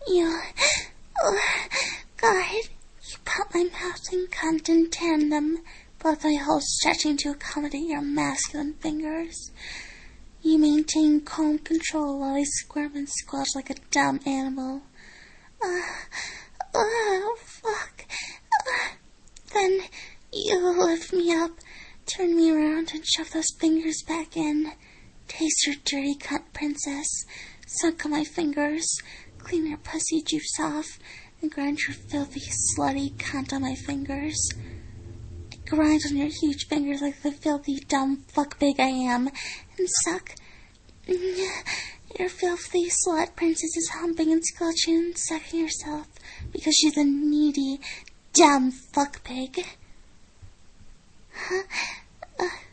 You... Oh, God, you pop my mouth and cunt in tandem, both my holes stretching to accommodate your masculine fingers. You maintain calm control while I squirm and squelch like a dumb animal. Fuck. Then you lift me up, turn me around, and shove those fingers back in. Taste your dirty cunt, princess. Suck on my fingers, clean your pussy juice off, and grind your filthy, slutty cunt on my fingers. Grind on your huge fingers like the filthy, dumb fuckpig I am, and suck. Your filthy slut princess is humping and squelching and sucking herself because she's a needy, dumb fuckpig.